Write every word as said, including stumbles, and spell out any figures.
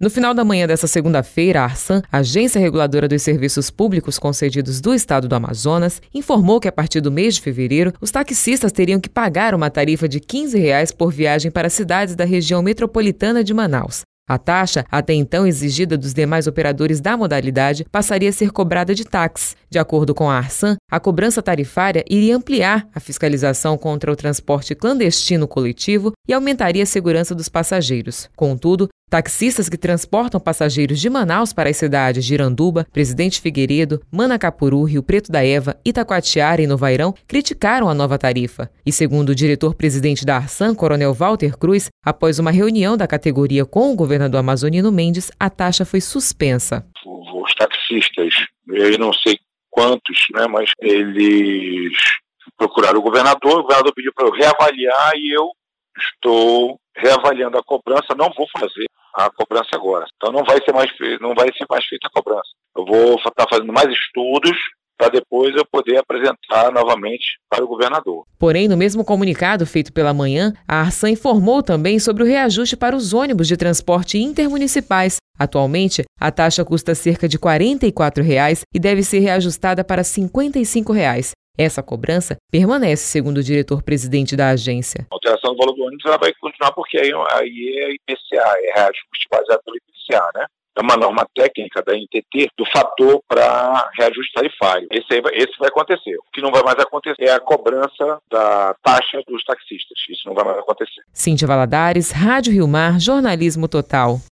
No final da manhã dessa segunda-feira, a Arsan, Agência Reguladora dos Serviços Públicos Concedidos do Estado do Amazonas, informou que a partir do mês de fevereiro, os taxistas teriam que pagar uma tarifa de quinze reais por viagem para cidades da região metropolitana de Manaus. A taxa, até então exigida dos demais operadores da modalidade, passaria a ser cobrada de táxi. De acordo com a Arsan, a cobrança tarifária iria ampliar a fiscalização contra o transporte clandestino coletivo e aumentaria a segurança dos passageiros. Contudo, taxistas que transportam passageiros de Manaus para as cidades de Iranduba, Presidente Figueiredo, Manacapuru, Rio Preto da Eva, Itacoatiara e Novairão criticaram a nova tarifa. E segundo o diretor-presidente da Arsan, Coronel Walter Cruz, após uma reunião da categoria com o governador amazonino Mendes, a taxa foi suspensa. Os taxistas, eu não sei quantos, né, mas eles procuraram o governador, o governador pediu para eu reavaliar e eu estou reavaliando a cobrança, não vou fazer a cobrança agora. Então não vai ser mais, não vai ser mais feita a cobrança. Eu vou estar fazendo mais estudos para depois eu poder apresentar novamente para o governador. Porém, no mesmo comunicado feito pela manhã, a Arsan informou também sobre o reajuste para os ônibus de transporte intermunicipais. Atualmente, a taxa custa cerca de quarenta e quatro reais e deve ser reajustada para cinquenta e cinco reais. Essa cobrança permanece, segundo o diretor-presidente da agência. A alteração do valor do ônibus ela vai continuar porque aí, aí é I P C A, é reajuste baseado pelo I P C A, né? É uma norma técnica da N T T do fator para reajuste tarifário. Esse, aí vai, esse vai acontecer. O que não vai mais acontecer é a cobrança da taxa dos taxistas. Isso não vai mais acontecer. Cíntia Valadares, Rádio Rio Mar, Jornalismo Total.